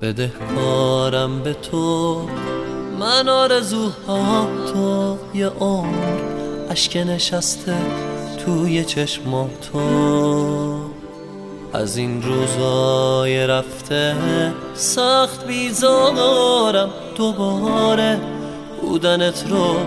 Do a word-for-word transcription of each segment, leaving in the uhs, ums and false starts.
بدهکارم به تو، من آرزوها تو یه عمر اشک نشسته توی چشم تو. از این روزای رفته سخت بیزارم، دوباره بودنت رو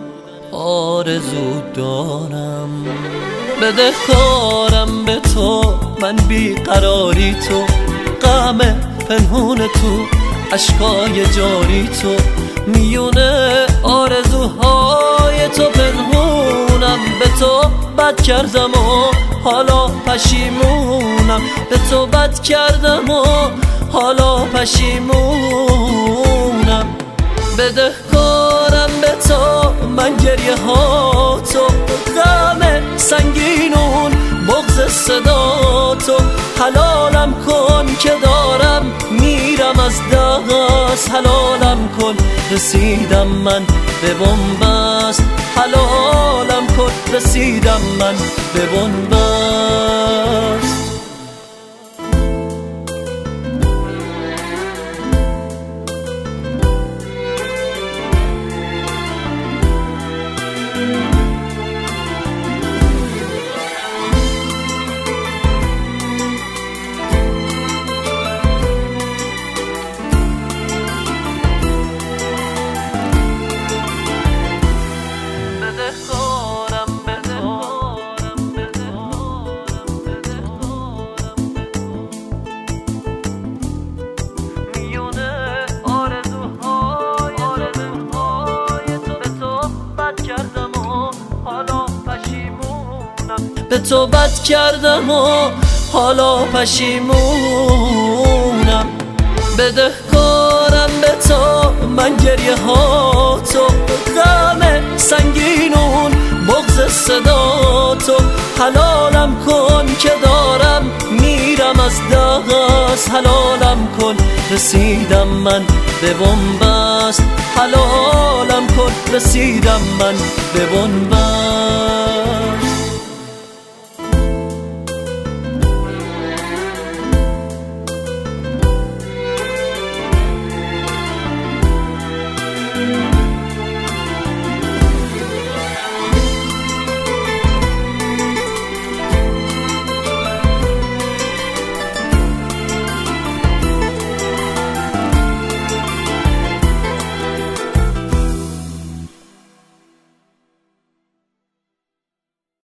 آرزو دارم. بدهکارم به تو، من بیقراری تو، غم پنهون تو، اشکای جاری تو، میونه آرزوهای تو پنهونم. به تو بد کردم و حالا پشیمونم، به تو بد کردم و حالا پشیمونم. بدهکارم به تو، من گریه ها تو، غم سنگینون، بغض صدا تو. حلالم کن که دارم میرم از دست، حلالم کن رسیدم من به بنبست، حلالم کن رسیدم من به بنبست. به تو بد کردم و حالا پشیمونم. بدهکارم به تو، من گریه ها تو، غم سنگینون، بغض صدا تو. حلالم کن که دارم میرم از دست، حلالم کن رسیدم من به بنبست، حلالم کن رسیدم من به بنبست.